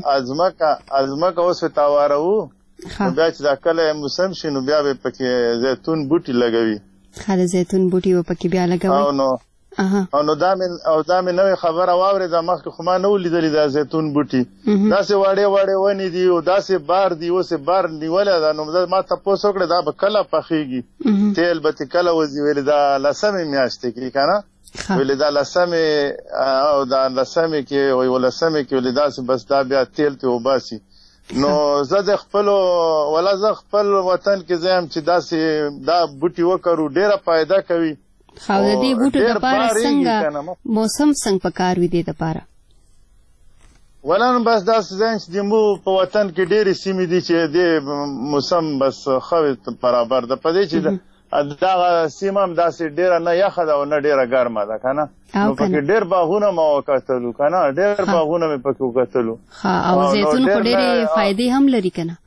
ازمکه اوس یې تاواروو نو بیا چې دا کله موسم شي نو بیا به پکې زیتون بوټي لګوي. ښه د زیتون بوټي به پکې بیا لګوي. او نو دا مې نوې خبره واورېده مخکې خو ما نه و لیدلي دا زیتون بوټي داسې واړې واړې ونې دي او داسې بار دي اوس یې بار نیولی ده نو ما تپوس وکړې دا به کله پخېږي تیل به ترې کله وځي ویلې دا لسمې میاشتې کې که نه ویلې دا لسمې او دا لسمې کې یولسمې کې ویلې داسې بس دا بیا تیل ترې وباسي. نو زه د خپلو ولا زه خپل وطن کې زه یم چې داسې دا بوټي وکرو ډېره فایده کوي. خو د دې بوټو دپاره څنګه موسم څنګه پکار وي دې دپاره؟ ولا نو بس داسې ځای چې زموږ په وطن کې ډېرې سیمې دي چې دې موسم بس ښه برابر ده په دې چې دغه سیمه هم داسې ډېره نه یخه ده او نه ډېره ګرمه ده که نه نو پکې ډېر باغونه ما وکتلو که نه ډېر باغونه مې پکې وکتلو. او زیتون خو ډېرې فایدې هم لري که نه؟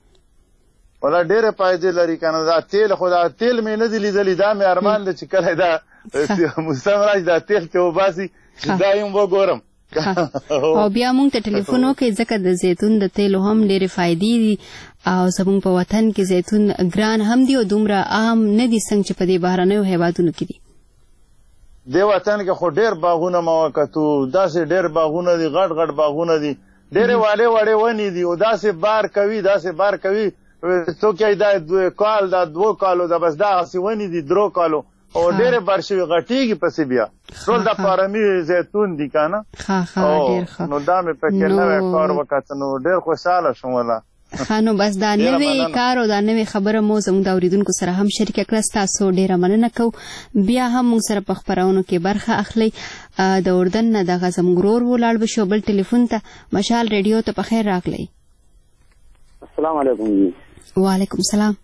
ولا ډېرې فایدې لري که نه دا تیل خو دا تیل مې نه دي لیدلي دا مې ارمان دی چې کله دا موسم راشي دا تیل ترې وباسي چې دا یم وګورم. او بیا موږ ته ټلیفون وکړئ ځکه د زیتون د تیلو هم ډېرې فایدې دي او زموږ په وطن کې زیتون ګران هم دي او دومره عام نه دي څنګه چې په دې بهرنیو هیوادونو کې دي. دې وطن کې خو ډېر باغونه ما وکتو داسې ډېر باغونه دي غټ غټ باغونه دي ډېرې واړې واړې ونې دي او داسې بار کوي څوک یې دا کال دا 2 کالو دا بس دغسې ونې دي 3 کالو او ډېرې بار شوي غټېږي پسې بیا ټول د پارمي زیتون دي که نه نو دا مې پکې نوی کار وکته نو ډېر خوشحاله شوم ولا. ښه نو بس دا نوې کار او دا نوې خبره مو زموږ د اورېدونکو سره هم شریکه کړه. ستاسو ډېره مننه کوو. بیا هم موږ سره په خپرونو کې برخه اخلئ. د اردن نه دغه زموږ ورور ولاړ به شو بل ټلیفون ته. مشال ریډیو ته په خیر راغلی. السلام علیکم. وعلیکم السلام.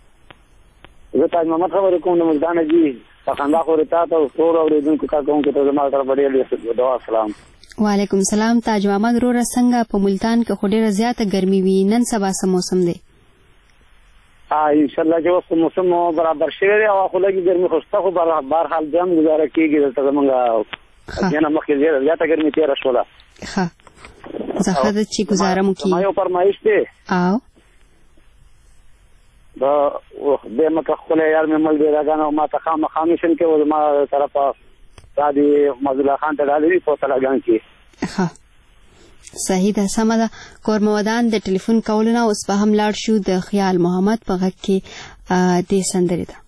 زه تاج محمد خبرې کوم د ملتانه جي په خندا خورې تا ته او ټول اورېدونکو کارکوونکو ته زما طرفه ډېر دعا سلام. وعلیکم السلام. تاج محمد وروره څنګه په ملتان کې خو ډېره زیاته ګرمي وي نن سبا څه موسم دی؟ انشاءالله چې اوس موسم برابر شوی دی او خو لږې ګرمي خو شته خو بهرحال بیا هم ګزاره کېږي دلته زمونږ دې نه مخکې زیاته ګرمي تېره شوله. ښه زه ښه ده چې ګزاره مو کېږي. زما یو فرمایش دی او دا دې مکه ښکلی یار مې مل ډېراګانو ما ته خامخا میشن کې و زما طرفه دا د مزدالله خان ته ډالري په تلاګان کې. ښه صحیح ده سمه ده. کورمودان د ټلیفون کولو نه اوس به هم لاړ شو د خیال محمد په غږ کې دې سندرې ته.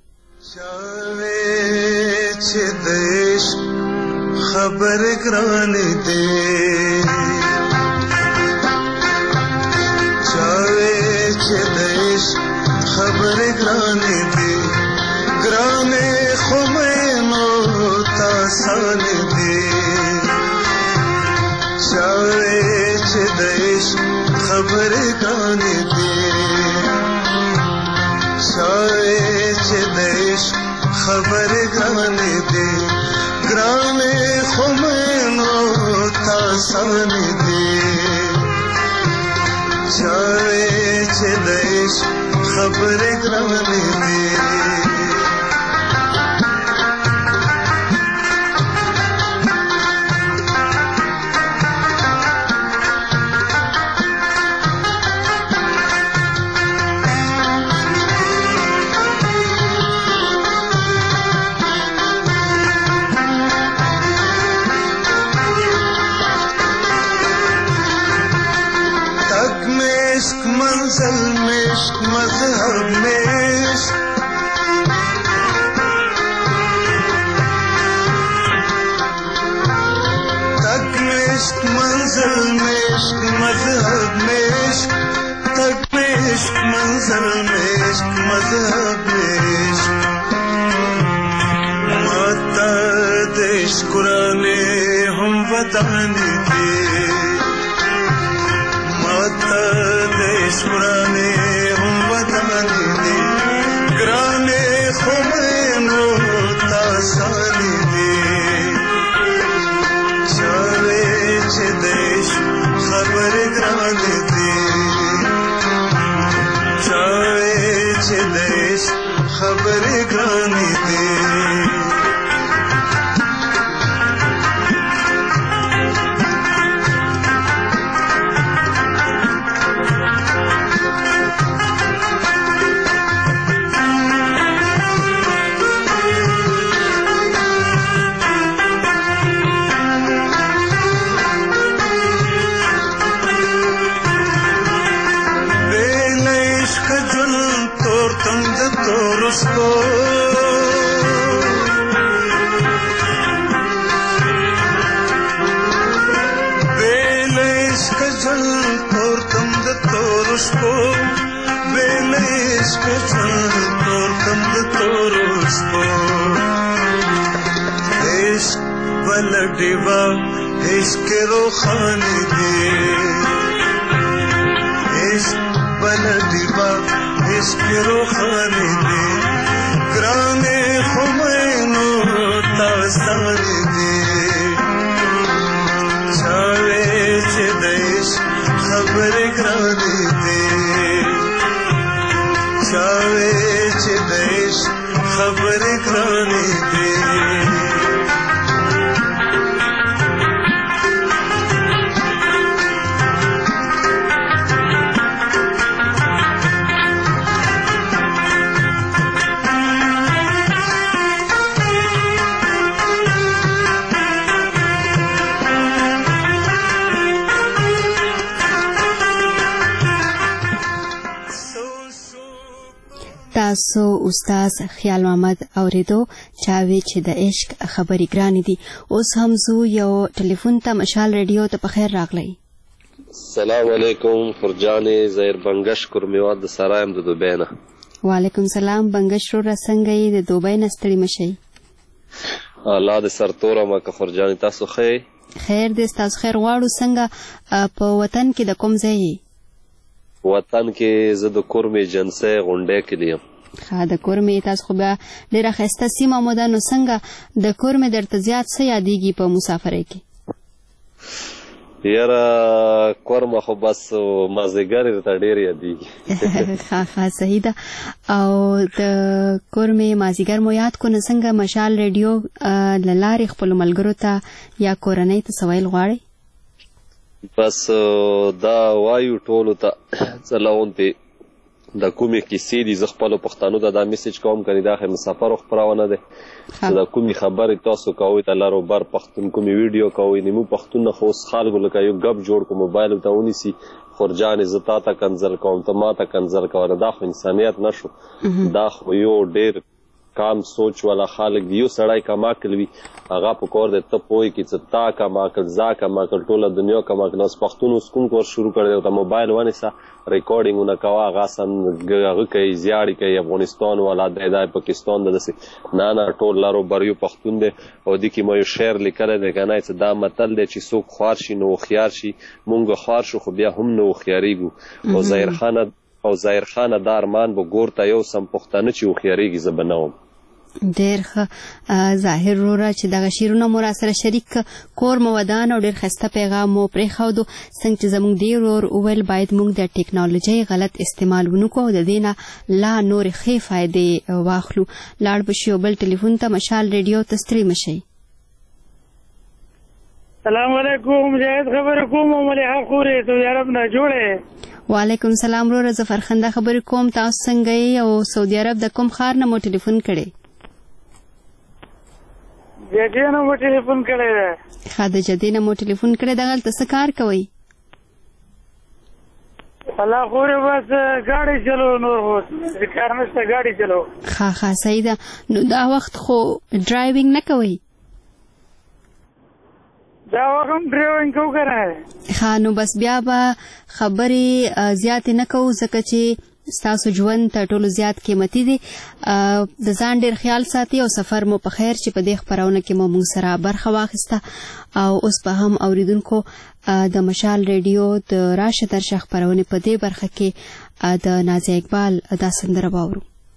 چې د عشق خبر ګرانې دی چې د عشق خبر ګرانې دی ګرانې خو مینو تاسانې دی چې د عشق خبر ګرانې دی چې د عشق خبر ګرانې دی ګرانې خو مینو تاسانې دی چې د عشق خبر ګرانې دی منزل में इश्क मजहब में इश्क ګرانې دي ماته د عشق ورانې هم ودانې دي ګرانې خو مینو تا سانې دي چا وې چې د عشق خبرې ګرانې دي چا وې چې د عشق خبرې ګرانې دي دیوا عشق روخانی دے عشق بلا دیوا عشق روخانی دے گرانے خمینو تاستانی دے چاوے چے دیش خبر گرانے دے چاوے چے دیش خبر گرانے دے تاسو استاد خیال محمد اوریدو چاوي چې د عشق خبرې ګرانې دي. اوس هم زو یو ټلیفون ته مشال ریډیو ته په خیر راغلی. السلام علیکم فرجانې زهیر بنگش کورمیوات د سرایم د دوبۍ نه. وعلیکم سلام بنگش رو رسنګي د دوبۍ نه ستړي مشي. الله دې سرتوره ما که فرجانې تاسو خیر دې تاسو خیر غواړو. څنګه په وطن کې د کوم ځای وطن کې زه د کورمې جنسۍ غونډۍ کې لیم. د کورمې تاسو خو بیا ډېره ښایسته سیمه مو ده، نو څنګه د کورمې درته زیات څه یادېږي په مسافرۍ کې؟ یاره کورمه خو بس مازدیګر یې درته ډېر یادېږي. ښه صحیح ده. او د کورمې مازدیګر مو یاد کو، نو څنګه مشال ریډیو له لارې خپلو ملګرو ته یا کورنۍ ته څه ویل غواړئ؟ بس دا وایو ټولو ته څلونتې د کومې کیسې دي زه خپلو پښتنو ته دا میسیج کوم کنې دا خو مسافرو خپرونه ده چې د کومې خبرې تاسو کوئ ته لر و بر پښتون کومې ویډیو کوئ نو پښتون نه خو اوس خلکو لکه یو ګپ جوړ کو موبایل ته ونیسي خورجانې زه تا ته کنځل کوم ته ما ته کنځل کوه، دا خو انسانیت نشو. دا خو یو ډېر کام سوچ والا خلک دی. یو سړی کما کړي هغه په کور د ته پوي کې چې تا کما کړ ځا کما کړ ټوله دنیا کما کړ. اوس پښتون اوس کوم کور شروع کړی ته موبایل ونیسه ریکارډینګونه کوه هغه سم هغه کوي زیاړې کوي افغانستان والا دی پاکستان داسې نه ټول لارو بریو پښتون دی. او دې کې مو یو شعر لیکلی دی که نه چې دا متل دی چې څوک خوار شي نو هوښیار شي، مونږ خوار شو خو بیا هم نه هوښیارېږو. او ظاهر خانه دا ارمان به ګور ته یو سم پښتانه چې هوښیارېږي زه به نه وم. ډېر ښه ظاهر وروره چې دغه شعرونه مو راسره شریک کور مو ودان او ډېر ښایسته پیغام مو پرېښودو. څنګه چې زموږ ډېر ورور وویل باید موږ د ټیکنالوژۍ غلط استعمال ونه کړو او د دې نه لا نورې ښې فایدې واخلو. لاړ به شو بل ټلیفون ته مشال ریډیو ته ستړي مه شئ. السلام علیکم مجاهد خبرې کوم ملحه خورې سعودي عرب نه جوړې. وعلیکم سلام وروره زه فرخنده خبرې کوم. تاسو څنګه یې او سعودي عرب د کوم ښار نه مو ټلیفون کړی؟ جدې نه مو ټلیفون کړی دی. ښه د جدې نه مو ټلیفون کړی. دغلته څه کار کوئ؟ الله خورې بس ګاډی چلو نور خو کار نشته ګاډی چلو. ښه صحیح ده. نو دا وخت خو ډرایوینګ نه کوئ؟ دا وخت هم ډرایوینګ کوو که نه. ښه نو بس بیا به خبرې زیاتې نه کوو ځکه چې ستاسو ژوند تر ټولو زیات قیمتي دی. د ځان ډېر خیال ساتي او سفر مو په خیر چې په دې خپرونه کې مو موږ سره برخه واخیسته. او اوس به هم اوریدونکو د مشال ریډیو د راشه درشه خپرونې په دې برخه کې د نازیه اقبال دا سندره واورو.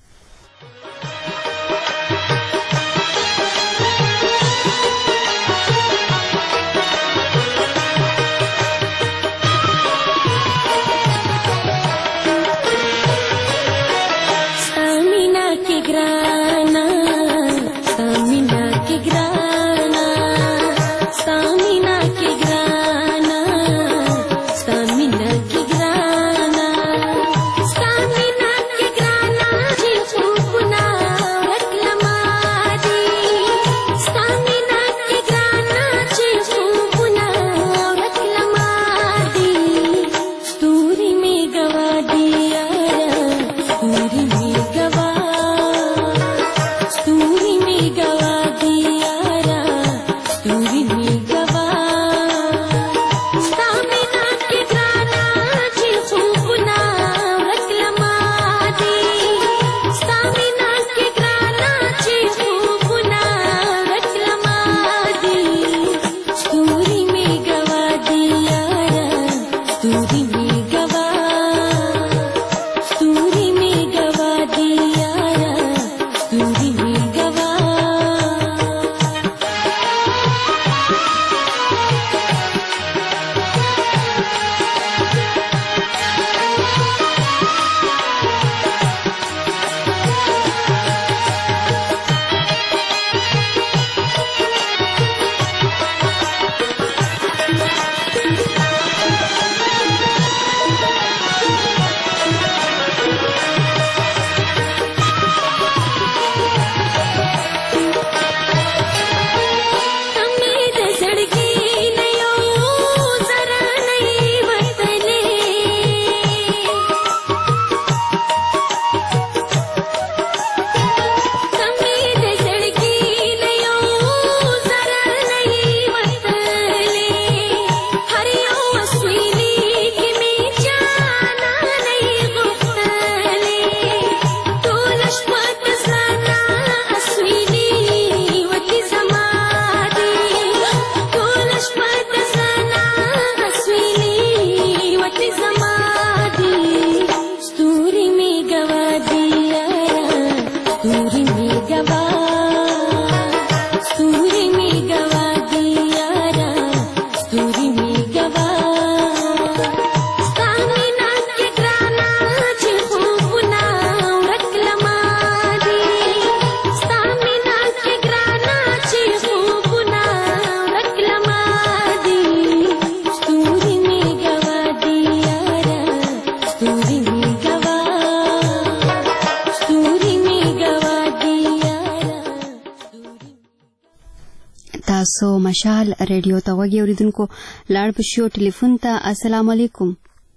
تاسو مشال ریډیو ته وګورئ اوریدونکو لاړ پښیو ټلیفون ته. السلام علیکم.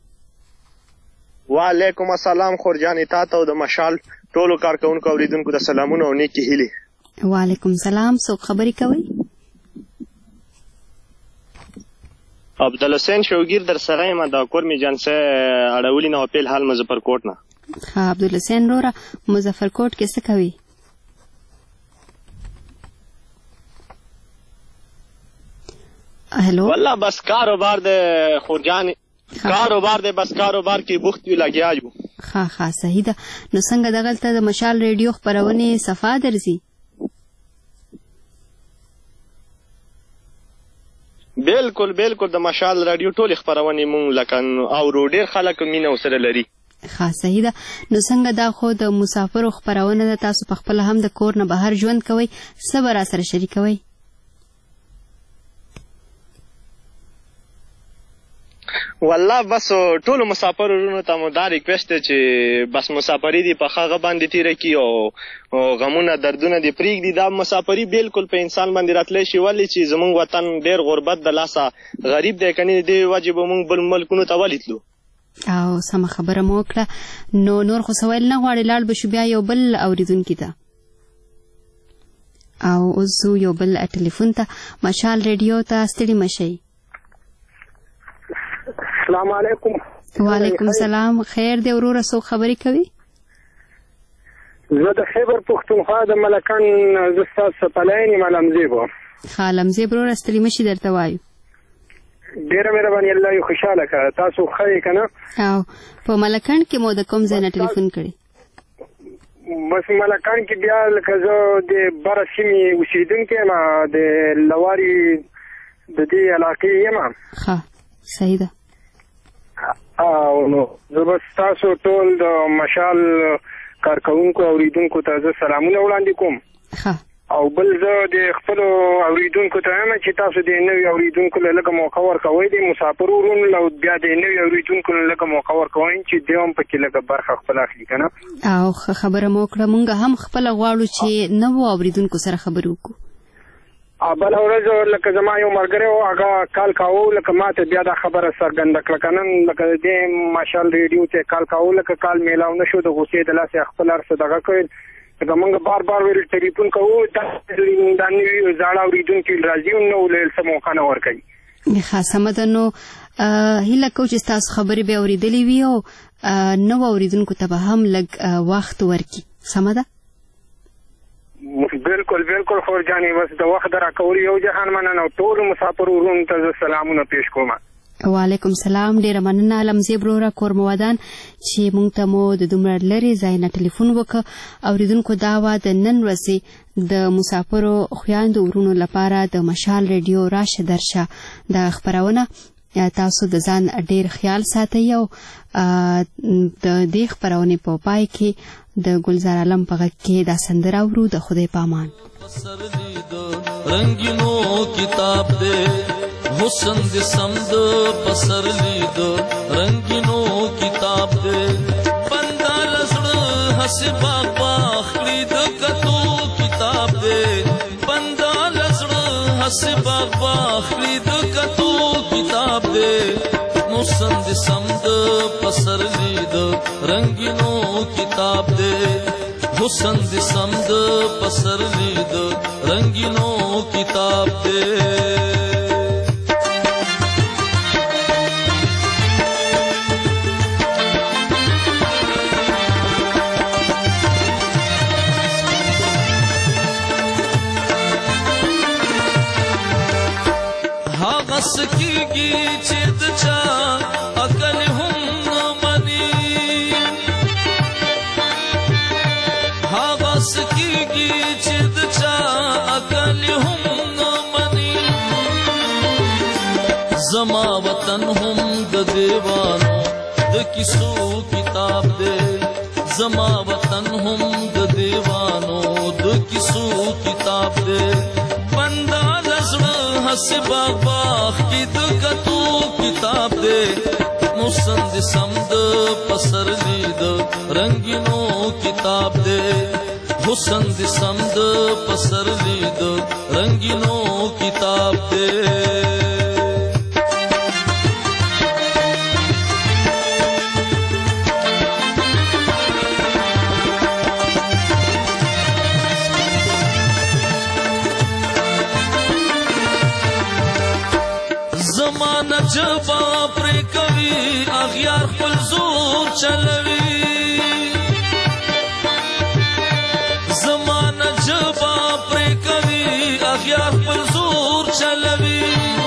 وعلیکم السلام خورجانې تاسو او د مشال ټولو کارکونکو اوریدونکو ته سلامونه او نیکی هیلې. وعلیکم سلام. څوک خبرې کوي؟ عبدالحسین شوګیر در سره یم د کور می جنسه اړولې نه په حال مظفرکوټ نه. ها عبدالحسین وروره مظفرکوټ کې څه کوي؟ هلو والله بس کاروبار د خورجان کاروبار د بس کاروبار کې بوخت وی لګیا یو. ها صحیح ده. نو څنګه دغلته د مشال ریډیو خپرونې صفا درځي؟ بالکل د مشال ریډیو ټول خپرونې مونږ لکه او ډېر خلک مینه وسره لري. ها صحیح ده. نو څنګه دا خو د مسافرو خپرونه ده، تاسو په خپل هم د کور نه بهر ژوند کوئ، څه به را سره شریکوئ؟ والله بس ټولو مسافرونو ته مو دا ریکویسټ دی چې بس مسافري دي په هغه باندې تیره کړي او غمونه دردونه دې پرېږدي. دا مسافري بالکل په انسان باندې راتلی شي، ولې چې زموږ وطن ډېر غربت د لاسه غریب دی، که نه دې وجې به موږ بل ملکونو ته ولې تلو. او سمه خبره مو وکړه. نو نور خو سوال نه غواړې، لاړ به شو بیا یو بل اورېدونکي ته. او اوس ځو یو بل ټلیفون ته. مشال ریډیو ته ستړي مه شئ. السلام علیکم. وعلیکم سلام. خیر دی وروره، څوک خبرې کوي؟ زه د خیبر پښتونخوا د ملکان زه ستاسو څپلی یم لمزیب. ښه لمزیب وروره ستړي مه شي، درته وایو. ډېره مهرباني، الله یې خوشحاله کړه. تاسو ښه یې که نه؟ او په ملکان کې مو د کوم ځای نه ټلیفون کړی؟ بس ملکان کې بیا لکه زه د بره سیمې اوسېدونکی یم، د لواري د دې علاقې یم. ښه صحیح ده. او نو زه بس تاسو ټول د مشال کارکوونکو اوریدونکو ته زه سلامونه وړاندې کوم. ښه. او بل زه د خپلو اوریدونکو ته یم چې تاسو د نوي اوریدونکو له لږه موقع ورکوئ، د مسافر ورونو او بیا د نوي اوریدونکو له لږه موقع ورکوئ چې دوی هم پکې لږه برخه خپله اخلي که نه. او ښه خبره مو وکړه. موږ هم خپله غواړو چې نوو اوریدونکو سره خبرې وکړو. بله ورځ لکه زما یو ملګری و، هغه کال کاوه، لکه ما ته بیا دا خبره څرګنده کړه که نن لکه د دې مشال ریډیو ته کال کاوه، لکه کال میلاو نه شو، د غوسې د لاسې خپل هر څه دغه کړل. لکه موږ بار بار ویل ټلیفون کوو، دا نوي زاړه اورېدونکي راځي نو ویل څه موقع نه ورکوي. ښه سمه ده. نو هیله کوو چې ستاسو خبرې به اورېدلې وي او نوو اورېدونکو ته به هم لږ وخت ورکړي. سمه ده؟ بالکل بالکل خور جانې، بس د وخت د راکولو یو جهان مننه او ټولو مسافر ورونو ته زه سلامونه پیش کوم. وعلیکم سلام. ډیره مننه لمزیب وروره کور مو ودان چې مونږ ته مو د دومره لرې ځای نه ټلیفون وکړ. اوریدونکو دا وه د نن ورځې د مسافرو خویندو ورونو لپاره د مشال ریډیو راشه درشه د خپرونه. تاسو د ځان ډیر خیال ساتئ او د دې خپرونې په پای کې د گلزار عالم په غږ کې دا سندره اورو د خدای په امان. رنگینو کتاب دے حسن دے سمد پسر لید رنگینو کتاب دے بندہ لسڑ ہس باغ باغ لید کتو کتاب دے بندہ لسڑ ہس باغ باغ لید کتو کتاب دے حسن دے سمد پسر لید رنگینو کتاب دے حسن دے سمد پسر لید رنگینو کتاب دے. هغه سکیږي چې د چا عقل هم نه مني، هغه سکیږي چې د چا عقل هم نه مني. زما وطن هم د دیوانو د کیسو کتاب دی، زما وطن هم د دیوانو د کیسو کتاب دی. بندا لزړه ہس باغ باغ کی د کتو کتاب دے مسند سمد پسر لید رنگینو کتاب دے حسن د سمد پسر لید رنگینو کتاب دے. زمانہ جبا پر کوي اغیار خپل زور چلوي، زمانہ جبا پر کوي اغیار خپل زور چلوي.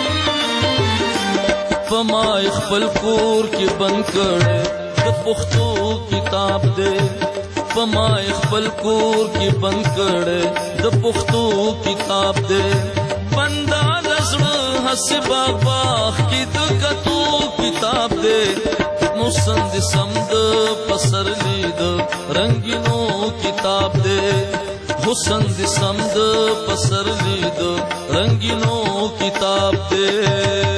پما خپل کور کې بند کړه د پښتو کتاب دے، پما خپل کور کې بند کړه د پښتو کتاب دے. بندا لزړه ہس باغ باغ کی د کتو کتاب دے مسند سمد پسر لید رنگینو کتاب دے حسن د سمد پسر لید رنگینو کتاب دے.